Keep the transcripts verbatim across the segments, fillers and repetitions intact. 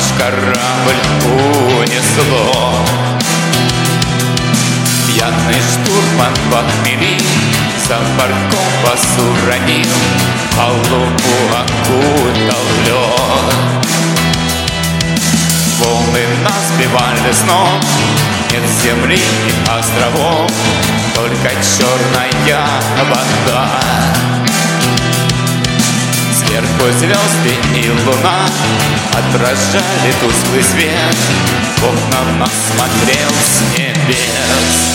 наш корабль унесло. Пьяный штурман похмели за бортом вас уронил, палубу окутал лед. Волны нас сбивали с ног, нет земли и островов, только черная вода. Сверху звезды и луна отражали тусклый свет, Бог на нас смотрел с небес.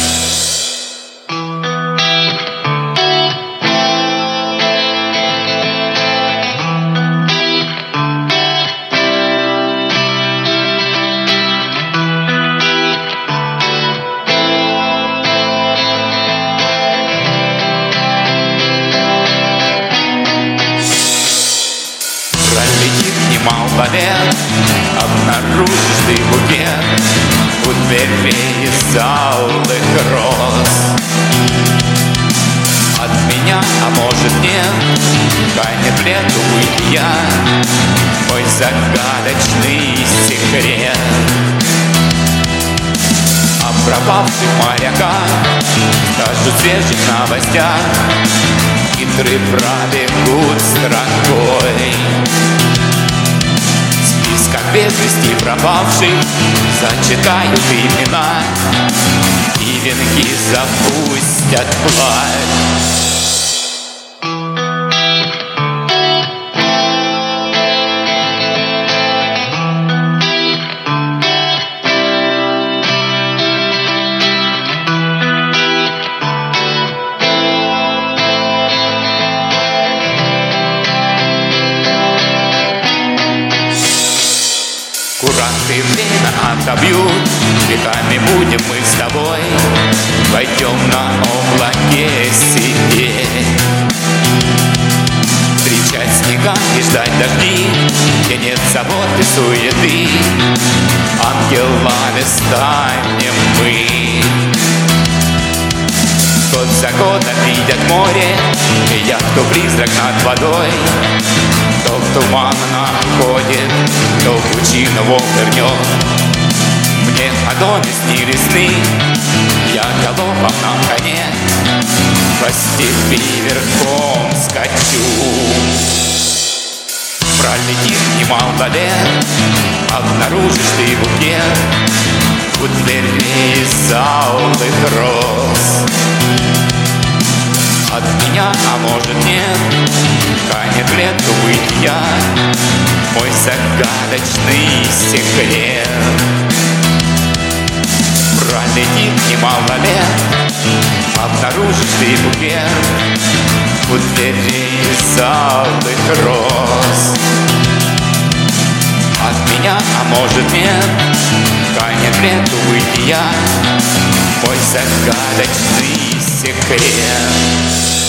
Пролетит немало лет, обнаружишь ты букет у дверей из алых роз. От меня, а может нет, канет в лету бытия мой загадочный секрет. О пропавших моряках скажут в свежих новостях, хитрые пробегут строкой. Списком без вести пропавших зачитают имена и венки запустят вплавь. Куранты время отобьют, веками будем мы с тобой, пойдем на облаке сидеть, встречать снега и ждать дожди, где нет забот и суеты, ангелами станем мы. Год за годом видят море, и яхту-призрак над водой, кто в туман находит, кто в пучину волн рнет. Мне о доме снились сны, я галопом на коне по степи верхом скачу. Пролетит немало лет, обнаружишь ты букет у дверей из алых роз. От меня, а может нет, канет в лету бытия мой загадочный секрет. Пролетит немало лет, обнаружишь ты букет у дверей из алых роз. От меня, а может нет, канет в лету бытия мой загадочный секрет.